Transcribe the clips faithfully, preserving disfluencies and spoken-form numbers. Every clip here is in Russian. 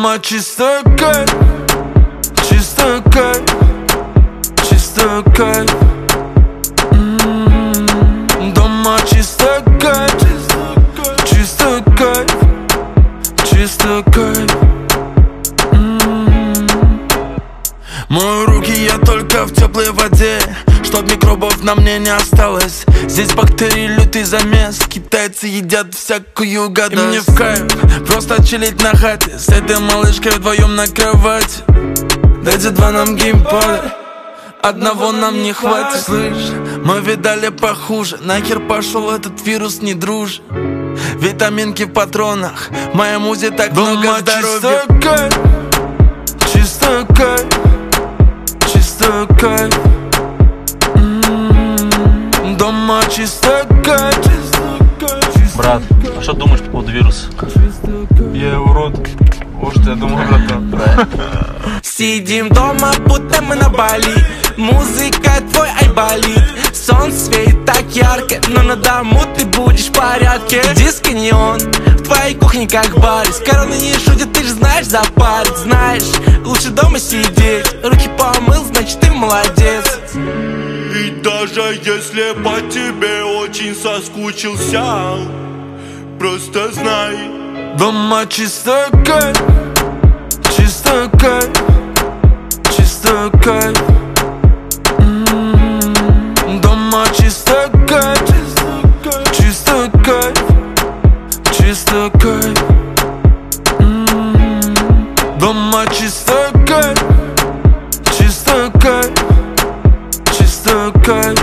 Дома чисто кайф, чисто кайф, чисто кайф. М-м-м. Дома чисто кайф, чисто кайф, чисто кайф. М-м-м. Мою руки я только в теплой воде, чтоб микробов на мне не осталось. Здесь бактерии лютый замес, китайцы едят всякую гадость. И мне в кайф просто чилить на хате с этой малышкой вдвоем на кровати. Дайте два нам геймпада, одного нам не хватит. Слышь, мы видали похуже, нахер пошел этот вирус, не дружи. Витаминки в патронах, в моем узе так много здоровья. Чисто кайф, чисто кайф, чисто кайф. М-м-м. Дома чисто кайф. Брат, а что думаешь по поводу вируса? Я урод. Вот что я думал, братан. Сидим дома, будто мы на Бали. Музыка твой айболит. Солнце светит так ярко, но на дому ты будешь в порядке. Диско неон, в твоей кухне как в баре. С короной не шутят, ты ж знаешь, запарить. Знаешь, лучше дома сидеть. Руки помыл, значит ты молодец. И даже если по тебе очень соскучился, просто знай, дома чисто кайф, чисто кайф, чисто кайф. М-м-м. Дома чисто кайф, чисто кайф, чисто кайф. М-м-м. Дома чисто кайф, чисто кайф, чисто кайф.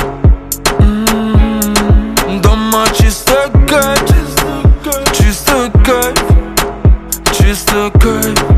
М-м-м. Дома чисто кайф, чисто кайф, чисто кайф.